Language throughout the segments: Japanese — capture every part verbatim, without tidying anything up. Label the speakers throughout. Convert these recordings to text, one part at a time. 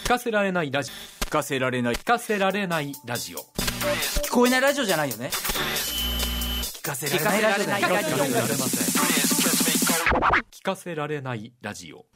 Speaker 1: 聞かせられないラジオ、
Speaker 2: 聞かせられない
Speaker 1: 聞かせられないラジオ、
Speaker 2: 聞こえないラジオじゃないよね。聞かせられないラジオだよ。
Speaker 1: 聞かせられません。聞かせられないラジオ。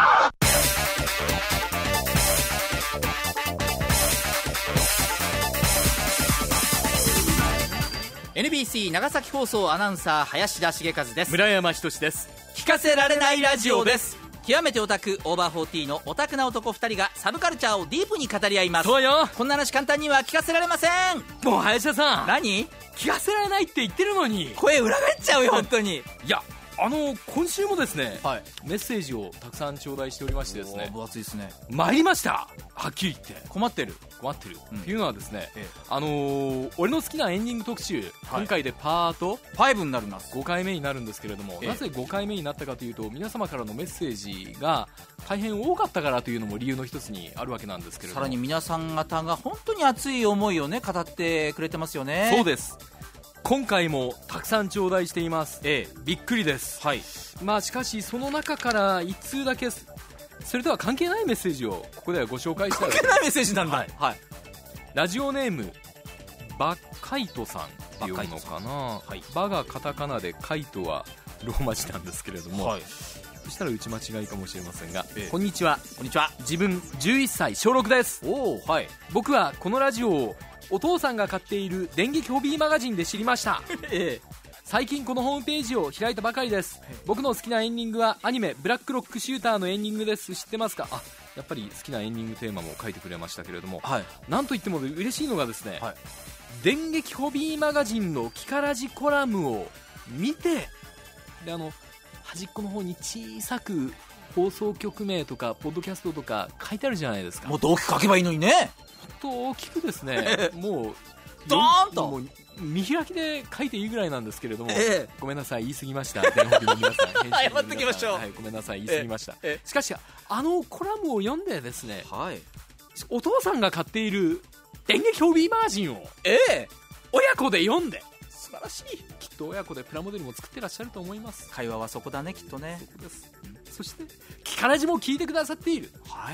Speaker 2: エヌビーシー 長崎放送アナウンサー林田茂和です。
Speaker 1: 村山仁です。
Speaker 2: 聞かせられないラジオです。極めてオタクオーバーフォーティーのオタクな男ふたりがサブカルチャーをディープに語り合います。
Speaker 1: そうよ。
Speaker 2: こんな話簡単には聞かせられません。
Speaker 1: もう林田さん、
Speaker 2: 何
Speaker 1: 聞かせられないって言ってるのに
Speaker 2: 声裏返っちゃうよ本当に。
Speaker 1: いや、あの今週もですね、
Speaker 2: はい、
Speaker 1: メッセージをたくさん頂戴しておりましてですね、
Speaker 2: 分厚いですね。
Speaker 1: 参りました。はっきり言って
Speaker 2: 困ってる
Speaker 1: 困ってる、
Speaker 2: うん、
Speaker 1: っていうのはですね、
Speaker 2: ええ、
Speaker 1: あのー、俺の好きなエンディング特集、はい、今回でパート
Speaker 2: ごになります。
Speaker 1: ごかいめになるんですけれども、ええ、なぜごかいめになったかというと、皆様からのメッセージが大変多かったからというのも理由の一つにあるわけなんですけれども、
Speaker 2: さらに皆さん方が本当に熱い思いをね語ってくれてますよね。
Speaker 1: そうです。今回もたくさん頂戴しています、ええ、びっくりです、はい。まあしかしその中からいち通だけそれとは関係ないメッセージをここではご紹介したい。
Speaker 2: 関係ないメッセージなんだ、
Speaker 1: はいはい、ラジオネームバカイトさんって読むのかな、はい、バがカタカナでカイトはローマ字なんですけれども、はい、そしたら打ち間違いかもしれませんが、ええ、こんにちは。
Speaker 2: こんにちは。
Speaker 1: 自分じゅういっさい小ろくです。
Speaker 2: おー、はい、
Speaker 1: 僕はこのラジオをお父さんが買っている電撃ホビーマガジンで知りました、ええ、最近このホームページを開いたばかりです。僕の好きなエンディングはアニメブラックロックシューターのエンディングです。知ってますか？あ、やっぱり好きなエンディングテーマも書いてくれましたけれども、はい、なんといっても嬉しいのがですね、はい、電撃ホビーマガジンのキカラジコラムを見て、であの端っこの方に小さく放送局名とかポッドキャストとか書いてあるじゃないですか。
Speaker 2: もっと大きく書けばいいのにね。
Speaker 1: もっと大きくですねもう
Speaker 2: ドーンともう
Speaker 1: 見開きで書いていいぐらいなんですけれども、
Speaker 2: ええ、
Speaker 1: ごめんなさい、言い過ぎました。電話の皆さん、編集の皆さん、
Speaker 2: 謝ってきましょう、
Speaker 1: はい、ごめんなさい、言い過ぎました、
Speaker 2: ええ、
Speaker 1: しかしあのコラムを読んでですね、
Speaker 2: はい、
Speaker 1: お父さんが買っている電撃ホビーマガジンを、
Speaker 2: ええ、
Speaker 1: 親子で読んで、
Speaker 2: 素晴らしい。
Speaker 1: きっと親子でプラモデルも作ってらっしゃると思います。
Speaker 2: 会話はそこだね、きっとね。
Speaker 1: そこです、うん、そしてキカラジも聞いてくださっている。
Speaker 2: はい、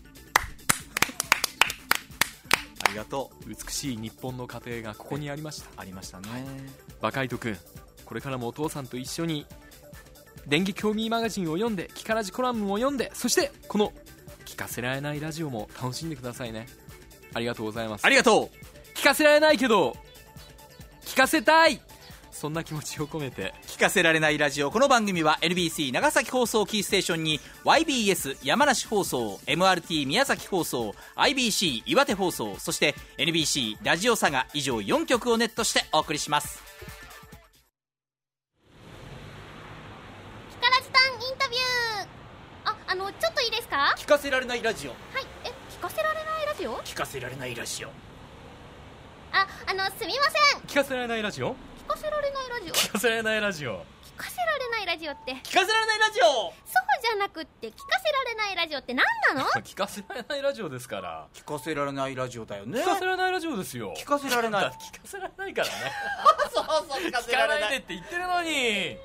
Speaker 2: ありがとう。
Speaker 1: 美しい日本の家庭がここにありました。
Speaker 2: ありましたね。
Speaker 1: バカイト君、これからもお父さんと一緒に電撃ホビーマガジンを読んで、キカラジコラムを読んで、そしてこの聞かせられないラジオも楽しんでくださいね。ありがとうございます。
Speaker 2: ありがとう。
Speaker 1: 聞かせられないけど聞かせたい、そんな気持ちを込めて
Speaker 2: 聞かせられないラジオ。この番組は エヌビーシー 長崎放送キーステーションに ワイビーエス 山梨放送、 エムアールティー 宮崎放送、 アイビーシー 岩手放送、そして エヌビーシー ラジオサガ以上よんきょくをネットしてお送りします。
Speaker 3: キカラジタンインタビュー。あ、あのちょっといいですか？
Speaker 2: 聞かせられないラジオ。
Speaker 3: はい。え、聞かせられないラジオ？
Speaker 2: 聞かせられないラジオ。
Speaker 3: あ、あのすみません。
Speaker 1: 聞かせられないラジオ、
Speaker 3: 聞かせられないラジオ、
Speaker 1: 聞かせられないラジオ、
Speaker 3: 聞かせられないラジオって
Speaker 2: 聞かせられないラジオ。
Speaker 3: そうじゃなくって、聞かせられないラジオって何なの？
Speaker 1: 聞かせられないラジオですから。
Speaker 2: 聞かせられないラジオだよね。
Speaker 1: 聞かせられないラジオですよ。
Speaker 2: 聞かせられない。
Speaker 1: 聞かせられないからね
Speaker 2: そうそう、聞かせ
Speaker 1: 聞
Speaker 2: られない。
Speaker 1: かないでって言ってるのに。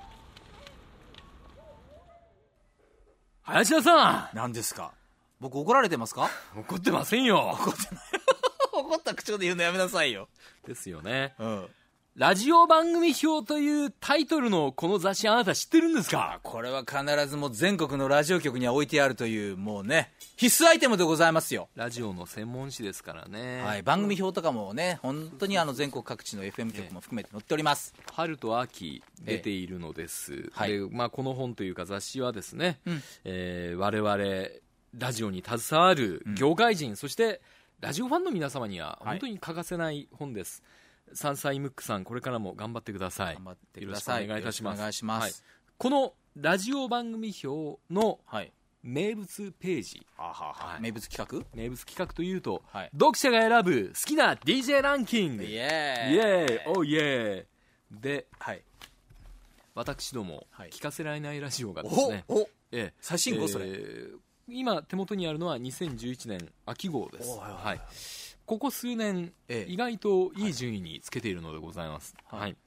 Speaker 1: 林田さん、
Speaker 2: 何ですか？僕怒られてますか？
Speaker 1: 怒ってませんよ。
Speaker 2: 怒ってない怒った口調で言うのやめなさいよ。
Speaker 1: ですよね、
Speaker 2: うん。
Speaker 1: ラジオ番組表というタイトルのこの雑誌、あなた知ってるんですか？
Speaker 2: これは必ずもう全国のラジオ局には置いてあるという、もうね、必須アイテムでございますよ。
Speaker 1: ラジオの専門誌ですからね、
Speaker 2: はい、番組表とかもね、本当にあの全国各地の エフエム 局も含めて載っております。
Speaker 1: 春と秋出ているのです、ええ、
Speaker 2: はい。
Speaker 1: で、まあ、この本というか雑誌はですね、うん、えー、我々ラジオに携わる業界人、うん、そしてラジオファンの皆様には本当に欠かせない本です、はい。サンサイムックさん、これからも頑張ってください。
Speaker 2: 頑張ってください。
Speaker 1: よろしくお願いいたします。
Speaker 2: お願いします。はい、
Speaker 1: このラジオ番組表の名物ページ、
Speaker 2: ははは、名物企画
Speaker 1: 名物企画というと、
Speaker 2: はい、
Speaker 1: 読者が選ぶ好きな ディージェー ランキング、
Speaker 2: イエーイ
Speaker 1: イエーイ、おーイエーイで、
Speaker 2: はい、
Speaker 1: 私ども、はい、聞かせられないラジオがですね、
Speaker 2: おお、
Speaker 1: ええ、
Speaker 2: 最新号それ、え
Speaker 1: ー、今手元にあるのはにせんじゅういちねん秋号です。
Speaker 2: はい
Speaker 1: はい、ここ数年、ええ、意外といい順位につけているのでございます。はい、はい、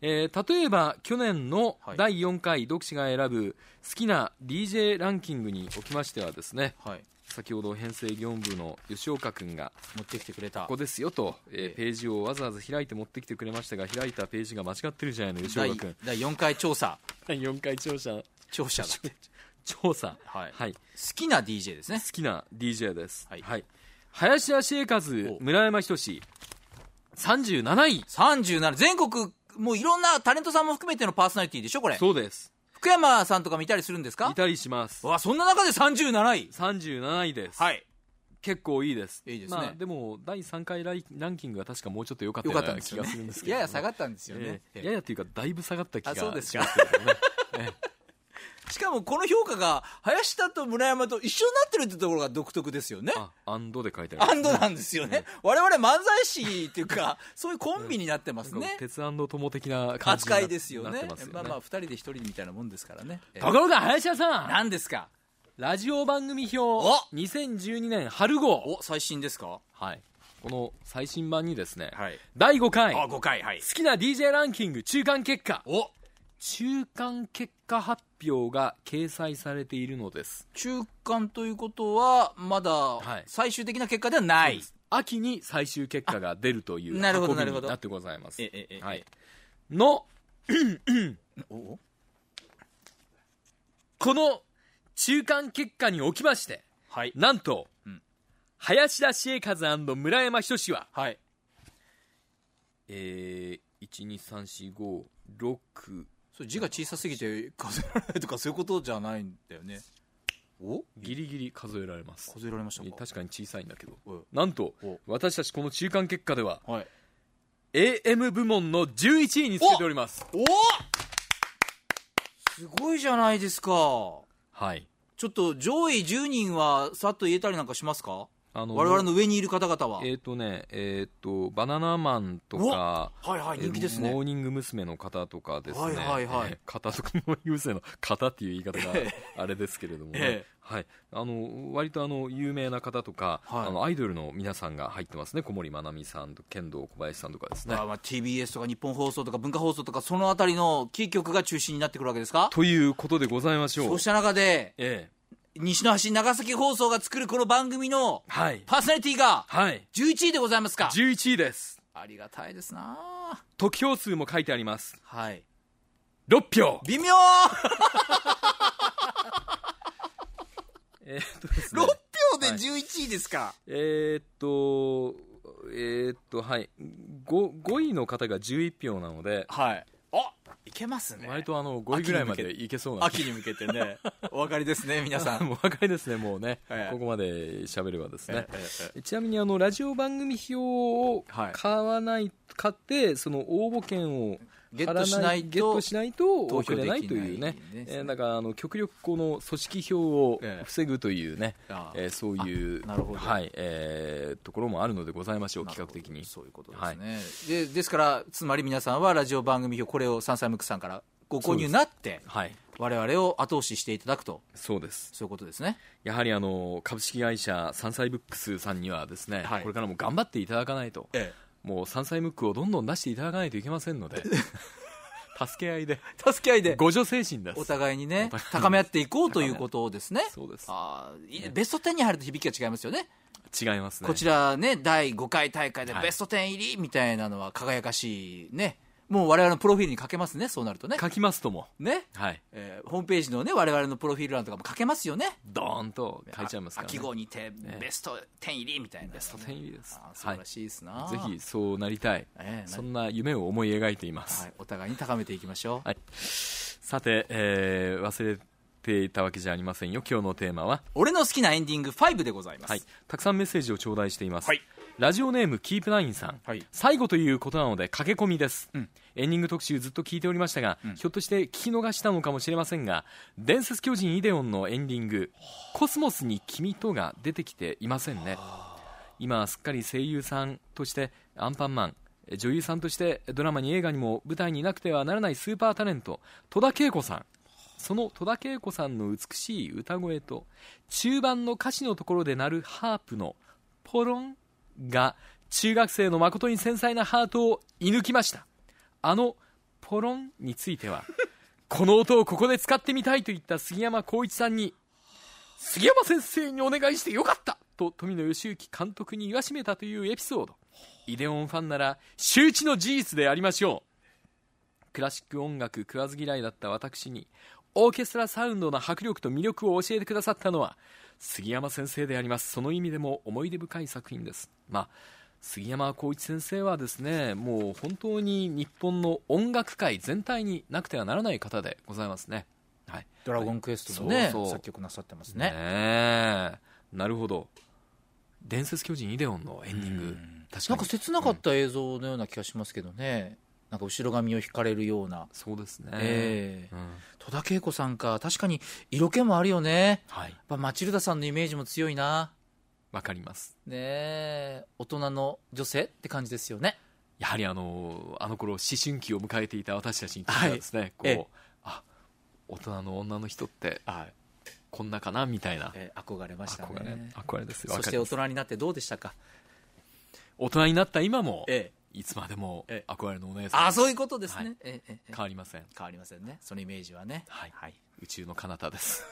Speaker 1: えー、例えば去年の
Speaker 2: はい
Speaker 1: だいよんかい読者が選ぶ好きな ディージェー ランキングにおきましてはですね、
Speaker 2: はい、
Speaker 1: 先ほど編成業務部の吉岡君が
Speaker 2: 持ってきてくれた
Speaker 1: ここですよと、えー、ページをわざわざ開いて持ってきてくれましたが、開いたページが間違ってるじゃないの吉岡君。
Speaker 2: だいよんかい調査
Speaker 1: だいよんかい調査
Speaker 2: 調査だって
Speaker 1: 調査、
Speaker 2: はい
Speaker 1: はい、
Speaker 2: 好きな ディージェー ですね。
Speaker 1: 好きな ディージェー です、
Speaker 2: はい
Speaker 1: はい、林家茂和、村山仁さんじゅうなない。
Speaker 2: さんじゅうなな、全国もういろんなタレントさんも含めてのパーソナリティでしょこれ。
Speaker 1: そうです。
Speaker 2: 福山さんとかもいたりするんですか？
Speaker 1: いたりします。
Speaker 2: わ、そんな中でさんじゅうなない。
Speaker 1: さんじゅうなないです。
Speaker 2: はい、
Speaker 1: 結構いいです。
Speaker 2: いいですね。
Speaker 1: まあ、でもだいさんかいライランキングは確かもうちょっと良かったような気がするんですけど、
Speaker 2: やや下がったんですよね、
Speaker 1: えー、ややというかだいぶ下がった気がします
Speaker 2: け
Speaker 1: どね、えー
Speaker 2: しかもこの評価が林田と村山と一緒になってるってところが独特ですよね。
Speaker 1: あ、アンドで書いてある、
Speaker 2: アンドなんですよね、うん、我々漫才師っていうかそういうコンビになってますね、
Speaker 1: うん、鉄友的な感じにな
Speaker 2: 扱いですよ ね,
Speaker 1: なってますよね。
Speaker 2: まあまあふたりでひとりみたいなもんですからね。
Speaker 1: ところが林家さん、
Speaker 2: 何ですか？
Speaker 1: ラジオ番組表にせんじゅうにねん春号、
Speaker 2: お、最新ですか？
Speaker 1: はい、この最新版にですね、
Speaker 2: はい、
Speaker 1: だいごかい、
Speaker 2: あ、ごかい、はい、
Speaker 1: 好きな ディージェー ランキング中間結果、
Speaker 2: お、
Speaker 1: 中間結果発表が掲載されているのです。
Speaker 2: 中間ということはまだ最終的な結果ではない、はい、
Speaker 1: 秋に最終結果が出るという運びになってございます。
Speaker 2: ええええ、
Speaker 1: はい、の
Speaker 2: お
Speaker 1: この中間結果におきまして、
Speaker 2: はい、
Speaker 1: なんと、うん、林田茂和&村山仁は、
Speaker 2: はい、
Speaker 1: えー、いちにさんしごろく、
Speaker 2: それ字が小さすぎて数えられないとかそういうことじゃないんだよね。お、
Speaker 1: ギリギリ数えられます。
Speaker 2: 数えられましたか？
Speaker 1: 確かに小さいんだけど、
Speaker 2: なん
Speaker 1: と私たちこの中間結果では、
Speaker 2: はい、
Speaker 1: エーエム 部門のじゅういちいにつけております。
Speaker 2: おお、すごいじゃないですか。
Speaker 1: はい、
Speaker 2: ちょっと上位じゅうにんはさっと言えたりなんかしますか？
Speaker 1: あの
Speaker 2: 我々の上にいる方々は。
Speaker 1: えっ、ー、とね、えっ、ー、とバナナマンとか、
Speaker 2: はいはい、人気ですね。
Speaker 1: モーニング娘。の方とかですね、
Speaker 2: はいはいはい、
Speaker 1: えー、方とかモーニング娘。の方っていう言い方があれですけれどもね、えー、はい、あの割とあの有名な方とか、はい、あのアイドルの皆さんが入ってますね。小森まなみさんと剣道小林さんとかですね。
Speaker 2: あ、まあ、ティービーエス とか日本放送とか文化放送とかそのあたりのキー局が中心になってくるわけですか？
Speaker 1: ということでございましょう。
Speaker 2: そうした中で、
Speaker 1: ええ、
Speaker 2: 西の端長崎放送が作るこの番組のパーソナリティがじゅういちいでございますか？
Speaker 1: じゅういちいです。
Speaker 2: ありがたいですな。
Speaker 1: 得票数も書いてあります。
Speaker 2: はい、
Speaker 1: ろっぴょう。
Speaker 2: 微妙
Speaker 1: えっとですね、
Speaker 2: ろっぴょうでじゅういちいですか？はい、
Speaker 1: えー、っとえー、っとはい 5, ごいの方がじゅういちひょうなので、
Speaker 2: はい、あ、いけますね。
Speaker 1: 割とあのごいぐらいまでいけそうな。
Speaker 2: 秋に向けてねお分かりですね皆さん。
Speaker 1: お分かりですね、もうね、はい、ここまで喋ればですね、えええ、ちなみにあのラジオ番組表を買わない、はい、買ってその応募券を
Speaker 2: ゲットしないと
Speaker 1: ゲットしないと送れないというね、えー、だからあの極力この組織票を防ぐというね、えー、そういう、はいえー、ところもあるのでございましょう。企画的に
Speaker 2: そういうことですね、はい、で, ですからつまり皆さんはラジオ番組表これをサンサイムックさんからご購入になって、はい、我々を後押ししていただくと。
Speaker 1: そうです、
Speaker 2: そういうことですね。
Speaker 1: やはりあの株式会社サンサイブックスさんにはですね、はい、これからも頑張っていただかないと、ええもうサンサイムックをどんどん出していただかないといけませんので助け合いで
Speaker 2: 助け合いで
Speaker 1: 互助精神です。
Speaker 2: お互いにね高め合っていこうということですね。
Speaker 1: そうです。
Speaker 2: あ、ベストじゅうに入ると響きが違いますよね。
Speaker 1: 違いますね。
Speaker 2: こちらねだいごかい大会でベストじゅう入りみたいなのは輝かしいね。もう我々のプロフィールに書けますね。そうなるとね
Speaker 1: 書きますとも
Speaker 2: ね、
Speaker 1: はい
Speaker 2: えー、ホームページのね我々のプロフィール欄とかも書けますよね。
Speaker 1: ドーンと書いちゃいますからね。
Speaker 2: 秋号にてベストじゅう入りみたいな、ね、
Speaker 1: ベストじゅう入りです。
Speaker 2: 素晴らしいですな、
Speaker 1: はい、ぜひそうなりたい、えー、そんな夢を思い描いています、
Speaker 2: はい、お互いに高めていきましょう、
Speaker 1: はい、さて、えー、忘れていたわけじゃありませんよ。今日のテーマは
Speaker 2: 俺の好きなエンディングごでございます、
Speaker 1: はい、たくさんメッセージを頂戴しています、
Speaker 2: はい、
Speaker 1: ラジオネームキープナインさん、はい、最後ということなので駆け込みです、うん、エンディング特集ずっと聞いておりましたが、うん、ひょっとして聞き逃したのかもしれませんが伝説巨人イデオンのエンディングコスモスに君とが出てきていませんね。今すっかり声優さんとしてアンパンマン、女優さんとしてドラマに映画にも舞台になくてはならないスーパータレント戸田恵子さん、その戸田恵子さんの美しい歌声と中盤の歌詞のところで鳴るハープのポロンが中学生の誠に繊細なハートを射抜きました。あのポポロンについてはこの音をここで使ってみたいと言った杉山浩一さんに、杉山先生にお願いしてよかったと富野義行監督に言わしめたというエピソード、イデオンファンなら周知の事実でありましょう。クラシック音楽食わず嫌いだった私にオーケストラサウンドの迫力と魅力を教えてくださったのは杉山先生であります。その意味でも思い出深い作品です。まあ杉山浩一先生はですね、もう本当に日本の音楽界全体になくてはならない方でございますね。はい、
Speaker 2: ドラゴンクエストのね、
Speaker 1: そうそう
Speaker 2: 作曲なさってますね。
Speaker 1: ね、なるほど。伝説巨人イデオンのエンディング、確かに
Speaker 2: なんか切なかった映像のような気がしますけどね、なんか後ろ髪を引かれるような。
Speaker 1: そうですね、
Speaker 2: えー
Speaker 1: うん、
Speaker 2: 戸田恵子さんか、確かに色気もあるよね、
Speaker 1: はい、
Speaker 2: やっぱマチルダさんのイメージも強いな。
Speaker 1: わかります
Speaker 2: ねえ、大人の女性って感じですよね。
Speaker 1: やはりあのあの頃思春期を迎えていた私たちにとってはですね、はい、こう、
Speaker 2: ええ、
Speaker 1: あ、大人の女の人って
Speaker 2: はい、
Speaker 1: こんなかなみたいな、
Speaker 2: ええ、憧れましたね。
Speaker 1: 憧れ、憧れですよ。
Speaker 2: そして大人になってどうでしたか。
Speaker 1: 大人になった今も、
Speaker 2: え
Speaker 1: え、いつまでも憧れのお姉さんです。
Speaker 2: あ、そういうことですね、はい、ええ、
Speaker 1: 変わりません。
Speaker 2: 変わりませんね、そのイメージはね、
Speaker 1: はいはい、宇宙の彼方です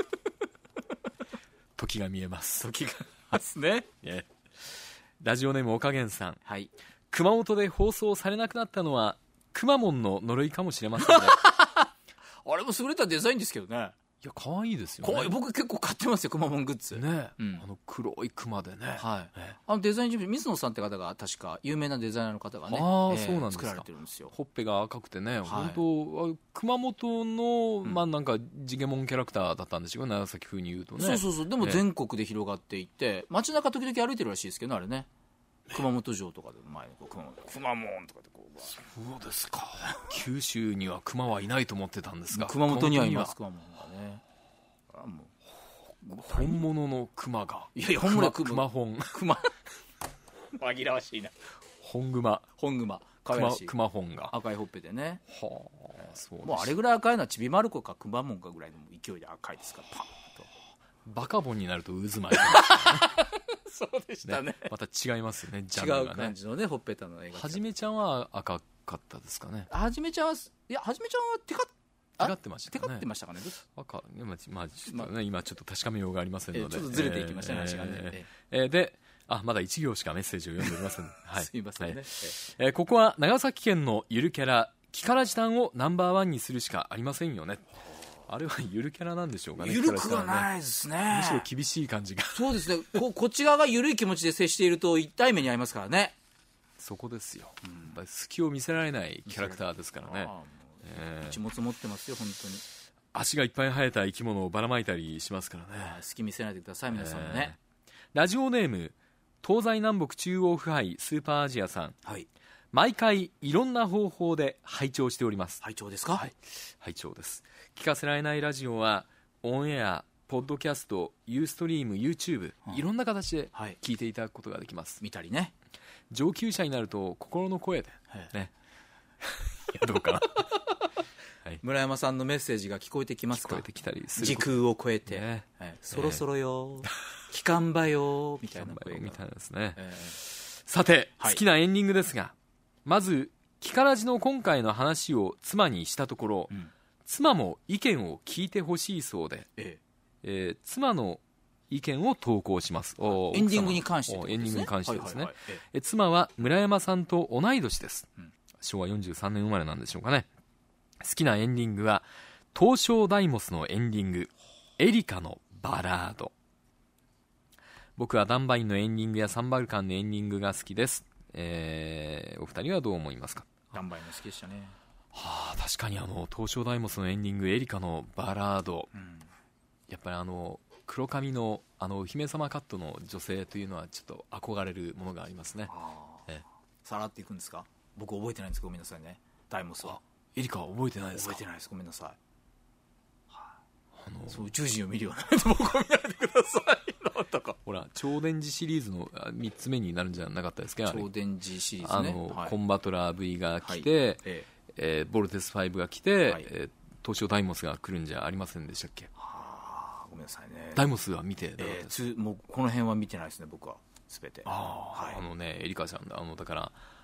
Speaker 1: 時が見えます。
Speaker 2: 時がますね、
Speaker 1: ね、ラジオネームおかげんさん、
Speaker 2: はい、
Speaker 1: 熊本で放送されなくなったのはくまモンの呪いかもしれませんね
Speaker 2: あれも優れたデザインですけどね。
Speaker 1: いや可愛いですよね。
Speaker 2: 僕結構買ってますよ、くまモングッズ
Speaker 1: ね、
Speaker 2: うん、
Speaker 1: あの黒いクマでね、
Speaker 2: はい、
Speaker 1: ね、
Speaker 2: あのデザイン事務所水野さんって方が確か有名なデザイナーの方がね、
Speaker 1: あー、えー、そうなんですか。
Speaker 2: 作られてるんですよ。
Speaker 1: ほっぺが赤くてね、
Speaker 2: はい、
Speaker 1: 本当熊本の、
Speaker 2: うん、
Speaker 1: まあなんかジゲモンキャラクターだったんでしょうね、長崎風に言うとね。
Speaker 2: そうそうそう、でも全国で広がっていて、街中時々歩いてるらしいですけどね、あれね、熊本城とかで前にこう熊本くまモンとかでこう。
Speaker 1: そうですか九州には熊はいないと思ってたんですが、
Speaker 2: 熊本にはいます、熊本がね。あ、も
Speaker 1: う本物の熊が、
Speaker 2: いやいや本物は
Speaker 1: 熊熊本
Speaker 2: 熊紛らわしいな、
Speaker 1: 本熊
Speaker 2: 本熊かわいらしい
Speaker 1: 熊本が
Speaker 2: 赤いほっぺでね。
Speaker 1: はあ、そうです。
Speaker 2: もうあれぐらい赤いのはちびまる子かくまモンかぐらいの勢いで赤いですから、パーンと。
Speaker 1: バカボンになると渦巻いてます、ね、
Speaker 2: そうでしたね。
Speaker 1: ね、また違いますよね、ジャンルがね。
Speaker 2: 違う感じのね、ほっぺたの映画。
Speaker 1: はじめちゃんは赤かったですかね。
Speaker 2: はじめちゃんは、いや、はじめちゃんはテカ
Speaker 1: テカってましたね。
Speaker 2: テカってましたかね。
Speaker 1: 赤、まあ、まあちょっとね、まあ、今ちょっと確かめようがありませんので、
Speaker 2: えー、ちょっとずれていきましたね、話がね。
Speaker 1: えーえー、で、あ、まだいち行しかメッセージを読んでおりません。はい、
Speaker 2: すいませんね。
Speaker 1: はい、えー、ここは長崎県のゆるキャラキカラジタンをナンバーワンにするしかありませんよね。あれはゆるキャラなんでしょうかね。
Speaker 2: ゆるくはないですね。
Speaker 1: むしろ厳しい感じが。
Speaker 2: そうですね。ここっち側がゆるい気持ちで接していると一対面に遭いますからね。
Speaker 1: そこですよ、うん、やっぱ隙を見せられないキャラクターですからね。
Speaker 2: えー、一物持ってますよ本当に。
Speaker 1: 足がいっぱい生えた生き物をばらまいたりしますからね。
Speaker 2: 隙見せないでください皆さんもね。
Speaker 1: えー、ラジオネーム東西南北中央腐敗スーパーアジアさん、
Speaker 2: はい、
Speaker 1: 毎回いろんな方法で拝聴しております。
Speaker 2: 拝聴ですか。はい、
Speaker 1: 拝聴です。聞かせられないラジオはオンエア、ポッドキャスト、ユーストリーム、 YouTube、うん、いろんな形で聞いていただくことができます。
Speaker 2: 見たりね。
Speaker 1: 上級者になると心の声で、ね、いやどうかな、
Speaker 2: はい、村山さんのメッセージが聞こえてきますか。
Speaker 1: 聞こえてきたりする。
Speaker 2: 時空を超えて、
Speaker 1: ね、
Speaker 2: はい、そろそろよ、期間ばよみたいな声が
Speaker 1: みたいなですね、
Speaker 2: えー、
Speaker 1: さて、
Speaker 2: はい、
Speaker 1: 好きなエンディングですが、まずキカラジの今回の話を妻にしたところ、うん、妻も意見を聞いてほしいそうで、えええー、妻の意見を投稿します。
Speaker 2: エンディングに関してですね。
Speaker 1: エンディングに関してですね、
Speaker 2: はいはいはい、
Speaker 1: え妻は村山さんと同い年です、うん、しょうわよんじゅうさんねん生まれなんでしょうかね。好きなエンディングは東証ダイモスのエンディング、エリカのバラード。僕はダンバインのエンディングやサンバルカンのエンディングが好きです、えー、お二人はどう思いますか。
Speaker 2: ダンバインも好きでしたね。
Speaker 1: はあ、確かにあの東証ダイモスのエンディング、エリカのバラード、うん、やっぱりあの黒髪のあのお姫様カットの女性というのはちょっと憧れるものがありますね。
Speaker 2: ええ、さらっていくんですか。僕覚えてないんですごめんなさいね。ダイモスは
Speaker 1: エリカは覚えてないですか。
Speaker 2: 覚えてないです、ごめんなさい。
Speaker 1: あの
Speaker 2: そう宇宙人を見るような僕を見ないでください。なんとか
Speaker 1: ほら超電磁シリーズのみっつめになるんじゃなかったですか。
Speaker 2: 超電磁シリーズね。
Speaker 1: あの、
Speaker 2: はい、
Speaker 1: コンバトラー V が来て、はい、えええー、ボルテスファイブが来て、はい、えー、東証ダイモスが来るんじゃありませんでしたっけ。
Speaker 2: ごめんなさいね。
Speaker 1: ダイモスは見て、
Speaker 2: えー、もうこの辺は見てないですね僕は全て。
Speaker 1: あ、はい、あのねエリカちゃんだ、あのだから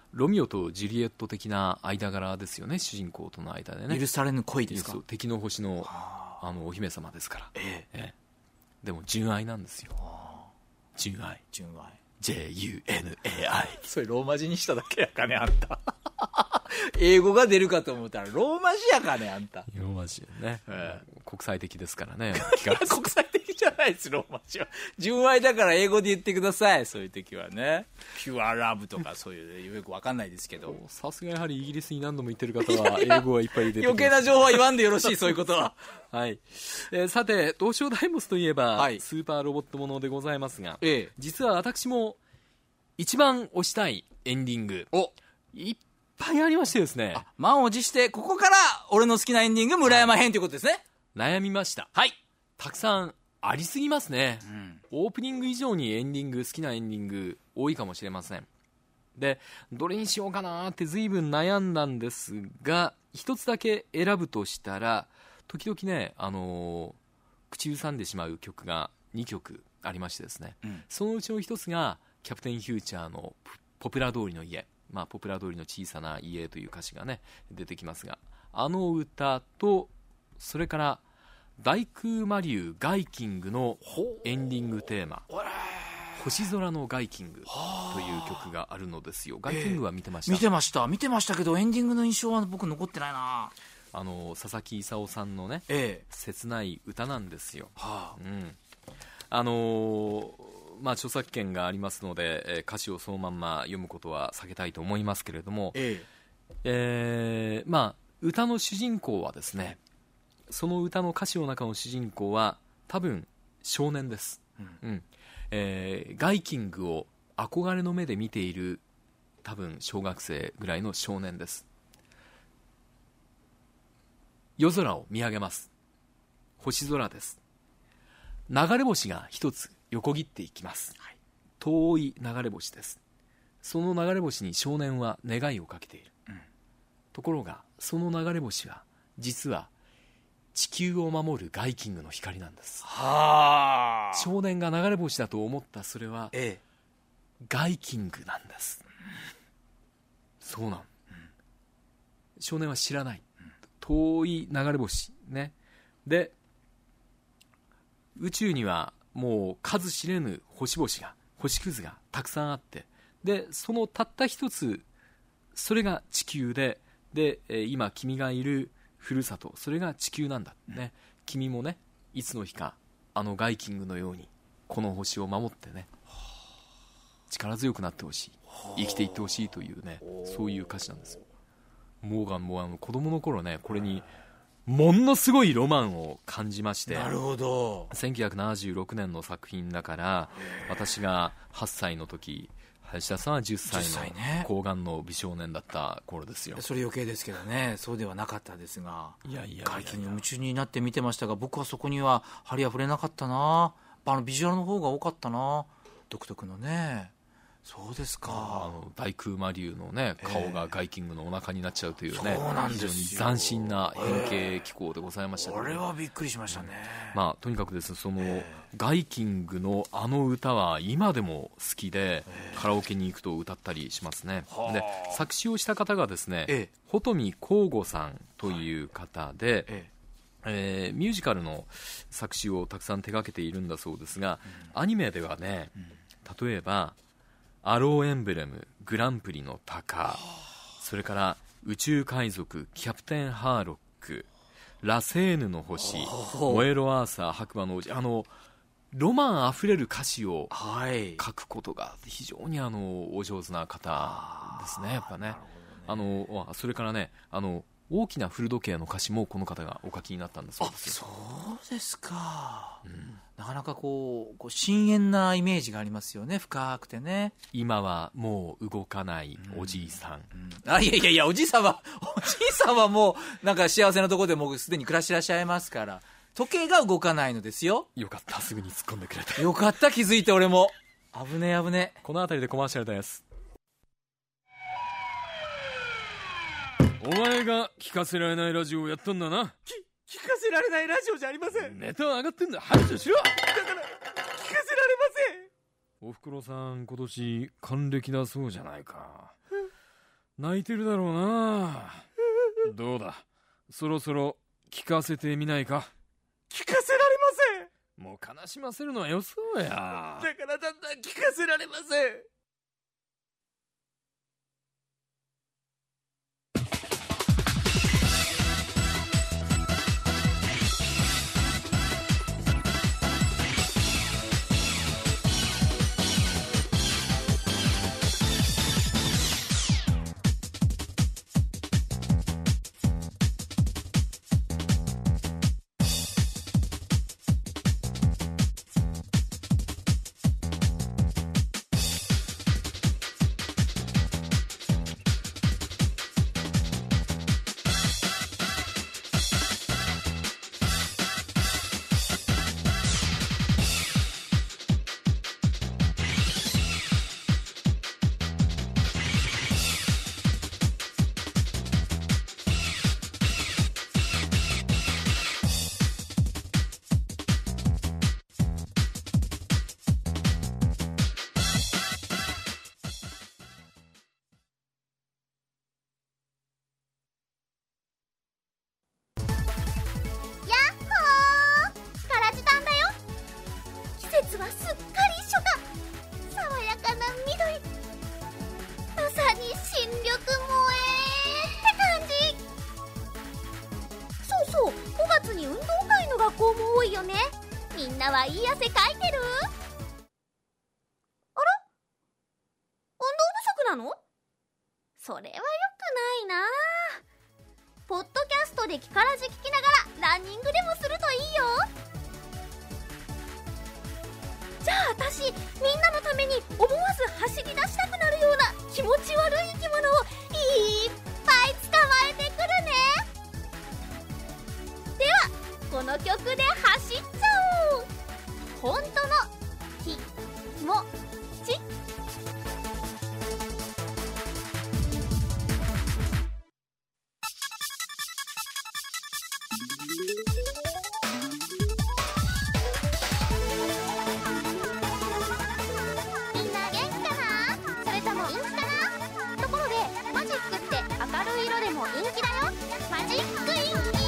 Speaker 1: ロミオとジュリエット的な間柄ですよね、主人公との間でね。
Speaker 2: 許されぬ恋ですか。
Speaker 1: そう、敵の星のあのお姫様ですから、
Speaker 2: ええ
Speaker 1: ええ、でも純愛なんですよ。純愛、
Speaker 2: 純愛
Speaker 1: ジェイユーエヌエーアイ。
Speaker 2: それローマ字にしただけやかね、あんた英語が出るかと思ったらローマ字やかね、あんた。
Speaker 1: ローマ字ね、
Speaker 2: え
Speaker 1: え国際的ですからね
Speaker 2: 国際的じゃないです、ローマ字は。純愛だから英語で言ってください、そういう時はね。ピュアラブとかそういうよくわかんないですけど、
Speaker 1: さすがやはりイギリスに何度も行ってる方は英語はいっぱい出てきます。
Speaker 2: 余計な情報は言わんでよろしい、そういうことは
Speaker 1: はい、えーさて東証ダイモスといえば、
Speaker 2: はい
Speaker 1: スーパーロボットものでございますが、
Speaker 2: ええ
Speaker 1: 実は私も一番推したいエンディング
Speaker 2: お
Speaker 1: いっぱいありましてですね、
Speaker 2: 満を持してここから俺の好きなエンディング村山編ということですね。
Speaker 1: 悩みました。
Speaker 2: はい、
Speaker 1: たくさんありすぎますね、
Speaker 2: うん、
Speaker 1: オープニング以上にエンディング、好きなエンディング多いかもしれません。でどれにしようかなって随分悩んだんですが、一つだけ選ぶとしたら時々ね、あのー口ずさんでしまう曲がにきょくありましてですね、
Speaker 2: うん、
Speaker 1: そのうちの一つがキャプテンフューチャーのポプラ通りの家、まあ、ポプラ通りの小さな家という歌詞がね出てきますが、あの歌とそれから大空魔竜ガイキングのエンディングテーマ、星空のガイキングという曲があるのですよ。ガイキングは見てました、
Speaker 2: えー、見てました見てましたけどエンディングの印象は僕残ってないな。
Speaker 1: あの佐々木功さんのね、
Speaker 2: ええ、
Speaker 1: 切ない歌なんですよ、
Speaker 2: はあ、
Speaker 1: うん、あのーまあ、著作権がありますので、えー歌詞をそのまんま読むことは避けたいと思いますけれども、
Speaker 2: え
Speaker 1: えーまあ、歌の主人公はですね、その歌の歌詞の中の主人公は多分少年です、うんうんえーガイキングを憧れの目で見ている多分小学生ぐらいの少年です。夜空を見上げます。星空です。流れ星が一つ横切っていきます、はい、遠い流れ星です。その流れ星に少年は願いをかけている、うん、ところがその流れ星は実は地球を守るガイキングの光なんです。
Speaker 2: はあ、
Speaker 1: 少年が流れ星だと思ったそれは、
Speaker 2: ええ、
Speaker 1: ガイキングなんです、うん、そうなん、うん、少年は知らない、うん、遠い流れ星ね。で宇宙にはもう数知れぬ星々が星屑がたくさんあって、でそのたった一つ、それが地球で、で今君がいるふるさと、それが地球なんだ、ね、うん、君もねいつの日かあのガイキングのようにこの星を守ってね力強くなってほしい、生きていってほしいというね、そういう歌詞なんですよ。モーガンもあの子供の頃ねこれにものすごいロマンを感じまして、
Speaker 2: なるほど、
Speaker 1: せんきゅうひゃくななじゅうろくねんの作品だから、私がはっさいの時、林田さんはじゅっさいの高顔の美少年だった頃ですよ。
Speaker 2: それ余計ですけどね、そうではなかったですが、
Speaker 1: いやいやいやいや、
Speaker 2: ガイキングに夢中になって見てましたが、僕はそこには針は触れなかったな。あのビジュアルの方が多かったな、独特のね。そうですか。
Speaker 1: あの大空魔竜のね顔がガイキングのお腹になっちゃうというね、
Speaker 2: そうなんですよ、
Speaker 1: 非常に斬新な変形機構でございましたけど、
Speaker 2: これはびっくりしましたね、
Speaker 1: まあ、とにかくですね、そのガイキングのあの歌は今でも好きで、カラオケに行くと歌ったりしますね。で作詞をした方がですね、
Speaker 2: ええ、
Speaker 1: 穂富光吾さんという方で、
Speaker 2: え
Speaker 1: えーミュージカルの作詞をたくさん手掛けているんだそうですが、うん、アニメではね、うん、例えばアローエンブレムグランプリの鷹、それから宇宙海賊キャプテンハーロック、ラセーヌの星、燃えろアーサー白馬の王子、あのロマンあふれる歌詞を書くことが非常にあのお上手な方ですね、やっぱね。あのそれからね、あの大きな古時計の歌詞もこの方がお書きになったんだそうですよ。
Speaker 2: あ、そうですか、うん、なかなかこう、こう深遠なイメージがありますよね、深くてね。
Speaker 1: 今はもう動かないおじいさん、
Speaker 2: うんうん、あいやいやいや、おじいさんはおじいさんはもうなんか幸せなところでもうすでに暮らしてらっしゃいますから、時計が動かないのですよ。
Speaker 1: よかった、すぐに突っ込んでくれて
Speaker 2: よかった、気づいて。俺も危ねえ危ねえ。
Speaker 1: この辺りでコマーシャルです。お前が聞かせられないラジオをやったんだな。
Speaker 2: き聞かせられないラジオじゃありません。
Speaker 1: ネタは上がってんだ、排除しろ。
Speaker 2: だから聞かせられません。
Speaker 1: おふくろさん今年還暦だそうじゃないか。 泣いてるだろうな。どうだ、そろそろ聞かせてみないか。
Speaker 2: 聞かせられません。
Speaker 1: もう悲しませるのはよそうや。だ
Speaker 2: からだんだん聞かせられません。
Speaker 3: みんなはいい汗かいてる？あら？運動不足なの？それはよくないな。ポッドキャストでキカラジ聞きながらランニングでもするといいよ。じゃあ私、みんなのために思わず走り出したくなるような気持ち悪い生き物をいっぱい捕まえてくるね。ではこの曲で走っちゃおう。本当の気持ち。みんな元気かな？それとも陰気かな？ところでマジックって明るい色でも陰気だよ。マジック陰気。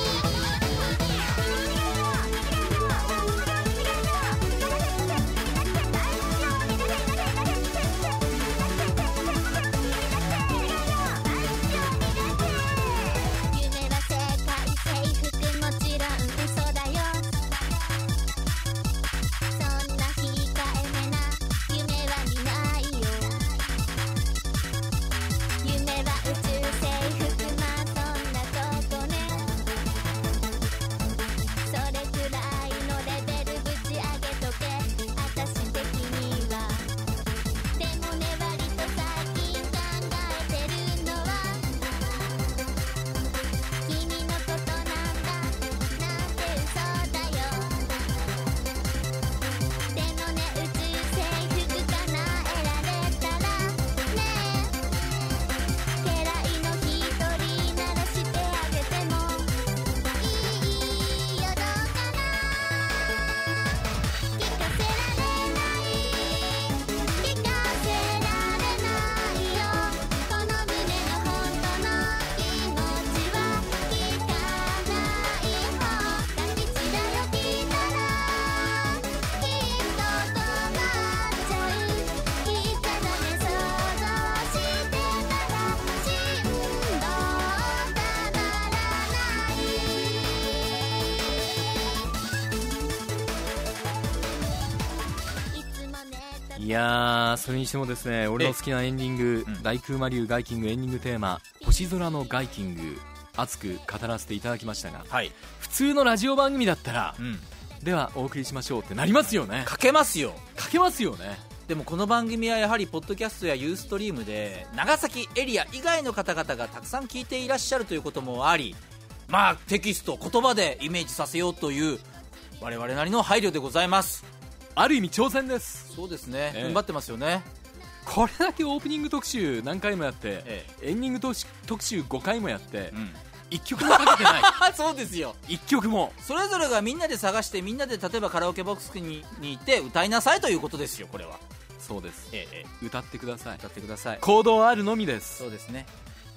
Speaker 1: いやー、それにしてもですね、俺の好きなエンディング、
Speaker 2: うん、
Speaker 1: 大空魔竜ガイキングエンディングテーマ、星空のガイキング、熱く語らせていただきましたが、
Speaker 2: はい、
Speaker 1: 普通のラジオ番組だったら、うん、ではお送りしましょうってなりますよね。
Speaker 2: かけますよ
Speaker 1: かけますよね。
Speaker 2: でもこの番組はやはりポッドキャストやユーストリームで長崎エリア以外の方々がたくさん聞いていらっしゃるということもあり、まあテキスト言葉でイメージさせようという我々なりの配慮でございます。
Speaker 1: ある意味挑戦です。
Speaker 2: そうですね、
Speaker 1: ええ、
Speaker 2: 踏ん張ってますよね。
Speaker 1: これだけオープニング特集何回もやって、
Speaker 2: え
Speaker 1: え、エンディング特集ごかいもやって、
Speaker 2: うん、
Speaker 1: いっきょくもかけてない
Speaker 2: そうですよ、
Speaker 1: いっきょくも。
Speaker 2: それぞれがみんなで探して、みんなで例えばカラオケボックスにに行って歌いなさいということですよ。これは
Speaker 1: そうです、
Speaker 2: ええ、
Speaker 1: 歌ってください。
Speaker 2: 歌ってください。
Speaker 1: 行動あるのみです。
Speaker 2: そうですね。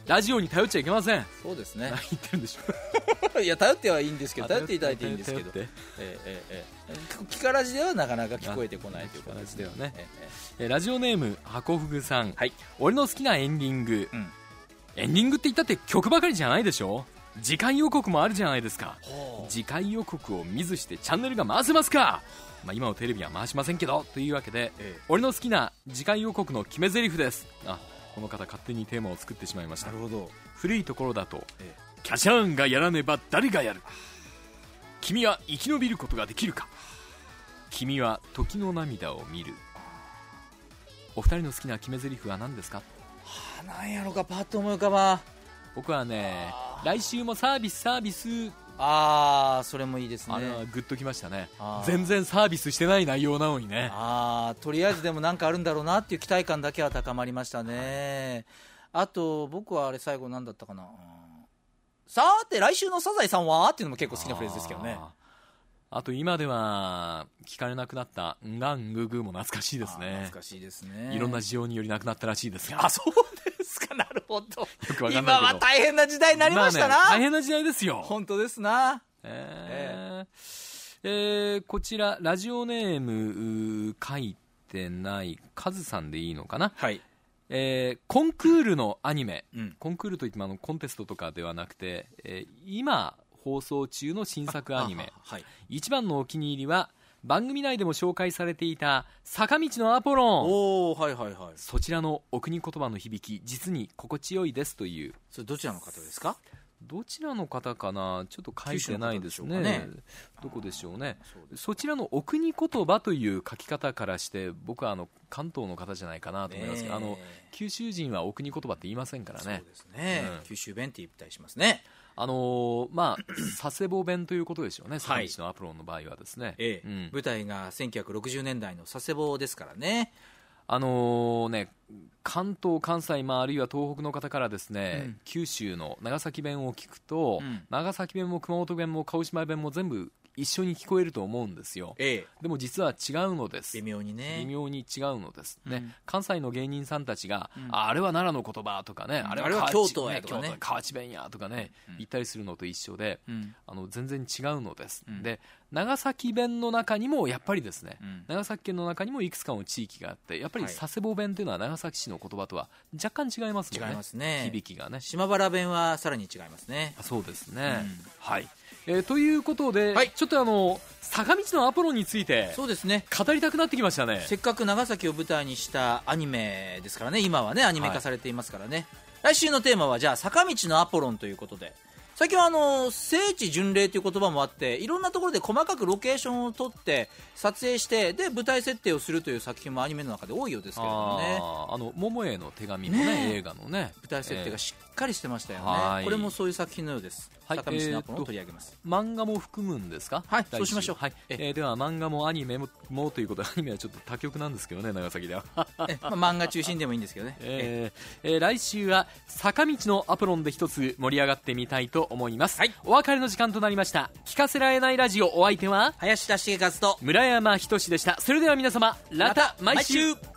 Speaker 1: ラジオに頼っちゃいけません。
Speaker 2: そうですね。
Speaker 1: 何言ってるんでしょ
Speaker 2: いや頼ってはいいんですけど、頼っていただいていいんですけど、
Speaker 1: 頼って
Speaker 2: えーえーえー、キカラジではなかなか聞こえてこないということ
Speaker 1: ですよね、
Speaker 2: え
Speaker 1: えー、ラジオネーム箱ふぐさん、
Speaker 2: はい、
Speaker 1: 俺の好きなエンディング、
Speaker 2: うん、
Speaker 1: エンディングって言ったって曲ばかりじゃないでしょ。次回予告もあるじゃないですか。次回予告を見ずしてチャンネルが回せますか。まあ、今のテレビは回しませんけどというわけで、ええ、俺の好きな次回予告の決め台詞です。あ、この方勝手にテーマを作ってしまいました。
Speaker 2: なるほど。
Speaker 1: 古いところだと、ええ、キャシャーンがやらねば誰がやる。君は生き延びることができるか。君は時の涙を見る。お二人の好きな決め台詞は何ですか。
Speaker 2: はあ、なんやろかパッと思い浮かば。
Speaker 1: 僕はね、来週もサービスサービス。
Speaker 2: ああ、それもいいですね。
Speaker 1: あれはグッときましたね。全然サービスしてない内容なのにね。
Speaker 2: ああ、とりあえずでもなんかあるんだろうなっていう期待感だけは高まりましたね。あと僕はあれ最後なんだったかな。さて来週のサザエさんはっていうのも結構好きなフレーズですけどね。あ,
Speaker 1: あと今では聞かれなくなったんがんぐぐも懐かしいですね。
Speaker 2: 懐かしいですね。
Speaker 1: いろんな事情によりなくなったらしいですが。
Speaker 2: あ、そうですか。なるほど。
Speaker 1: よくわかんないけど
Speaker 2: 今は大変な時代になりましたな、
Speaker 1: まあね、大変な時代ですよ。
Speaker 2: 本当ですな。
Speaker 1: えーえー、こちらラジオネーム書いてないカズさんでいいのかな。
Speaker 2: はい、
Speaker 1: えー、コンクールのアニメ、うん、コンクールといってもあのコンテストとかではなくて、えー、今放送中の新作アニメ、はい、一番のお気に入りは番組内でも紹介されていた坂道のアポロン。
Speaker 2: おー、はいはいはい。
Speaker 1: そちらのお国言葉の響き実に心地よいですという。
Speaker 2: それどちらの方ですか。
Speaker 1: どちらの方かな、ちょっと書いてないですね。ね、どこでしょうね。そ, そちらのお国言葉という書き方からして僕はあの関東の方じゃないかなと思いますけど、あの九州人はお国言葉って言いませんからね。
Speaker 2: そうですね、うん、九州弁って言ったりしますね。
Speaker 1: あのー、まあ佐世保弁ということでしょうね。坂道のアポロンの場合はですね、
Speaker 2: ええ、うん、舞台がせんきゅうひゃくろくじゅうねんだいの佐世保ですからね。
Speaker 1: あのー、ね関東関西、まあ、あるいは東北の方からですね、うん、九州の長崎弁を聞くと、うん、長崎弁も熊本弁も鹿児島弁も全部一緒に聞こえると思うんですよ、ええ、でも実は違うのです。
Speaker 2: 微妙にね、
Speaker 1: 微妙に違うのです、ね、うん、関西の芸人さんたちが、うん、あ, あれは奈良の言葉とかね、うん、あれ は,
Speaker 2: あれは京都やとかね、
Speaker 1: 河内弁やとかね、うん、言ったりするのと一緒で、うん、あの全然違うのです、うん、で長崎弁の中にもやっぱりですね、うん、長崎県の中にもいくつかの地域があって、やっぱり佐世保弁というのは長崎市の言葉とは若干違いますよね。
Speaker 2: 違いますね、
Speaker 1: 響きがね。
Speaker 2: 島原弁はさらに違いますね。
Speaker 1: そうですね、うん、はい、えー、ということで、はい、ちょっとあの坂道のアポロンについて
Speaker 2: そうですね
Speaker 1: 語りたくなってきましたね。
Speaker 2: せっかく長崎を舞台にしたアニメですからね。今はねアニメ化されていますからね、はい、来週のテーマはじゃあ坂道のアポロンということで、最近はあの聖地巡礼という言葉もあって、いろんなところで細かくロケーションを撮って撮影してで舞台設定をするという作品もアニメの中で多いようですけれどもね。
Speaker 1: ああの桃への手紙も ね, ね映画のね
Speaker 2: 舞台設定がしっかりしてましたよね、えー、これもそういう作品のようです、はい、坂道のアポロンを取り上げます、
Speaker 1: えー、漫画も含むんですか。
Speaker 2: はい、そうしましょう、はい
Speaker 1: えー、では漫画もアニメ も, もということで、アニメはちょっと他局なんですけどね長崎では
Speaker 2: え、まあ、漫画中心でもいいんですけどね、
Speaker 1: えーえー、来週は坂道のアポロンで一つ盛り上がってみたいと思います、はい、お別れの時間となりました。聞かせられないラジオ、お相手は
Speaker 2: 林田茂和と
Speaker 1: 村山仁でした。それでは皆様また毎週、また毎週